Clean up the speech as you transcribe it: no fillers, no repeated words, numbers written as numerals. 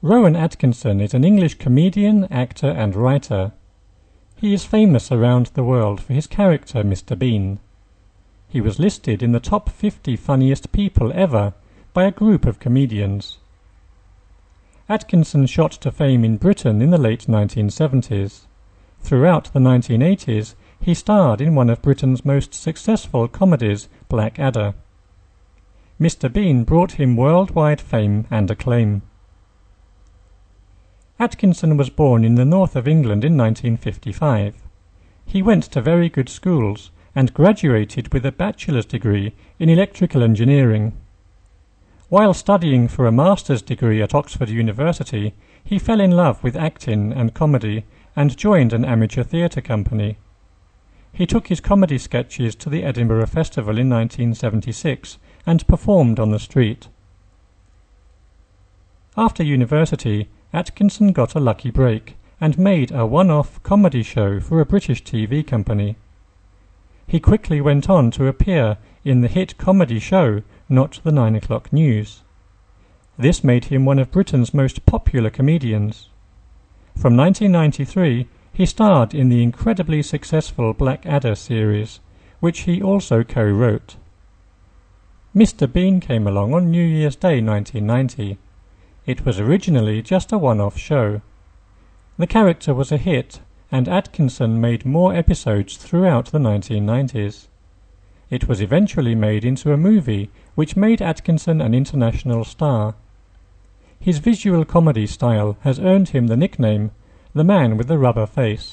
Rowan Atkinson is an English comedian, actor and writer. He is famous around the world for his character Mr. Bean. He was listed in the top 50 funniest people ever by a group of comedians. Atkinson shot to fame in Britain in the late 1970s. Throughout the 1980s, he starred in one of Britain's most successful comedies, Blackadder. Mr. Bean brought him worldwide fame and acclaim. Atkinson was born in the north of England in 1955. He went to very good schools and graduated with a bachelor's degree in electrical engineering. While studying for a master's degree at Oxford University, he fell in love with acting and comedy and joined an amateur theatre company. He took his comedy sketches to the Edinburgh Festival in 1976 and performed on the street. After university, Atkinson got a lucky break and made a one-off comedy show for a British TV company. He quickly went on to appear in the hit comedy show Not the 9 O'Clock News. This made him one of Britain's most popular comedians. From 1993, he starred in the incredibly successful Blackadder series, which he also co-wrote. Mr. Bean came along on New Year's Day 1990. It was originally just a one-off show. The character was a hit, and Atkinson made more episodes throughout the 1990s. It was eventually made into a movie, which made Atkinson an international star. His visual comedy style has earned him the nickname, "The Man with the Rubber Face."